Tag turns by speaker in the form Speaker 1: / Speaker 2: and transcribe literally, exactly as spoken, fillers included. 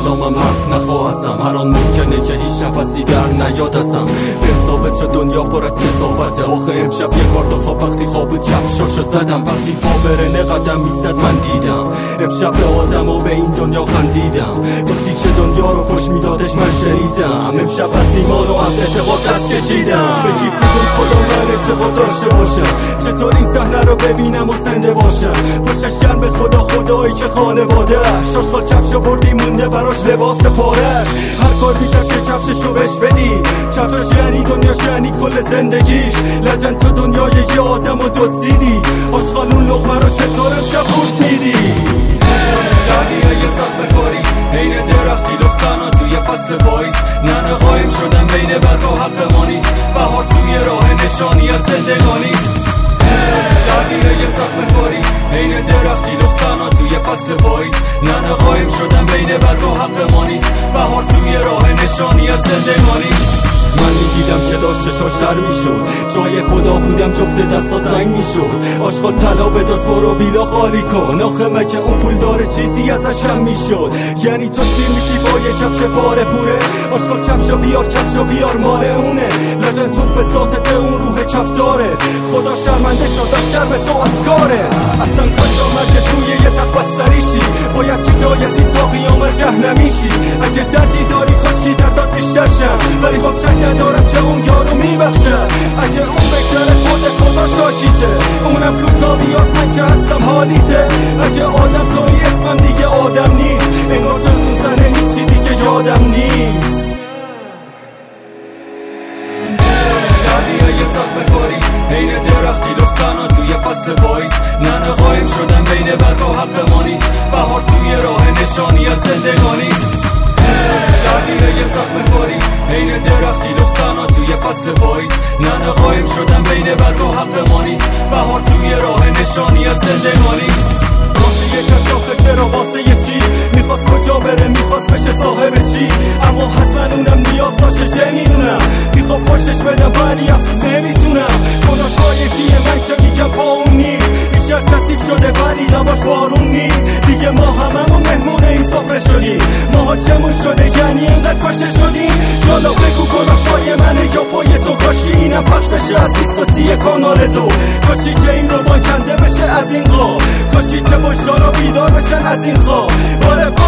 Speaker 1: کلامم حرف نخواستم، هر آن ممکنه که هیچ نفسی در نیاد هستم. بهم ثابت شد دنیا پر از کثافته. آخه امشب یه کارت خواب وقتی خواب بود کفشاشو زدم. وقتی پا برنه قدم میزد من دیدم امشب به آدم و به این دنیا خندیدم. وقتی که دنیا رو پشت میدادش من شنیدم. امشب از ایمان و از اعتقاد دست کشیدم. بگی کدوم خدا من اعتقاد داشته باشم، چطور این صحنه رو ببینم و زنده باشم. پشتش گرم به خدا، خدایی که خانواده شاشقال کفشو بردی مونده براش لباس پارش. هر کار میکرد که کفششو بهش بدی. کفشش یعنی دنیاش یعنی کل زندگیش. لجن تو دنیای یه آدم رو دزدیدی. آشغالون لقمه رو چطور امشب خورد میدی. شادیه یه زخم کاری عین درختی لفتانا توی فصل پاییز. ننه قایم شدن بین برگ و حق ما نیست. بهار توی راه نشانی از زندگانیست. شادیه یه زخم کاری عین درختی لفتانا توی فصل پاییز. ننه قایم شدن بین برگ و حق ما نیست. بهار توی راه نشانی از زندگانیست. من میدیدم که داشت چشاش در میشد، جای خدا بودم جفت دستا زنگ میشد. آشغال طلا بداز برو بیلا خالی کن. آخه مگه اون پول داره چیزی ازش هم میشد؟ یعنی تو سیر میشی با یه کفش پاره پوره. آشغال کفشو بیار کفشو بیار مال اونه. لجن تو فساتت اون روح کف داره. خدا شرمنده شد از شرم تو اسکاره. اصلا کجا مرگه توی یه تخت بستریشی. باید که جای از این تا قیامت جهنمیشی. اگه دردی داری کاشکی دردات بیشتر شم، ولی خب شک ندارم که اون یارو میبخشه. اگه اون بگذره خود خدا شاکیته. اونم کوتا بیاد من که هستم حالیته. اگه آدم توی اسمم دیگه آدم نیست. انگار جز زنه هیچی دیگه یادم نیست. شادیه یه زخم کاری عین درختی لفتانا توی فصل پاییز. ننه قایم شدن بین برگ و حق ما نیست. بهار توی راه نشانی از زندگانیست. شادیه یه زخم کاری عین درختی لفتانا توی فصل پاییز. ننه قایم شدن بین برگ و حق ما نیست. بهار توی راه نشانی از زندگانیست. واسه یه کشاخه چرا واسه یه چی؟ میخواست کجا بره میخواست بشه صاحب چی؟ اما حتما اونم نیاز داشته چه میدونم. میخوام پشتش بدم ولی افسوس نمیتونم. گناش با یکیه من که میگم پا اون نیست. بیشتر کثیف شده ولی لباش بارون نیست. دیگه ما هممون مهمون این سفره شدیم. ماها چمون شده یعنی اینقدر کشته شدیم. یالا بگو گناش پای منه یا پای تو؟ کاشی اینم پخش بشه از بیست و سی کانال تو. کاشی که این رو بان کنده بشه از این قا. کاشی که وجدانا بیدار بشن از این خواب. آره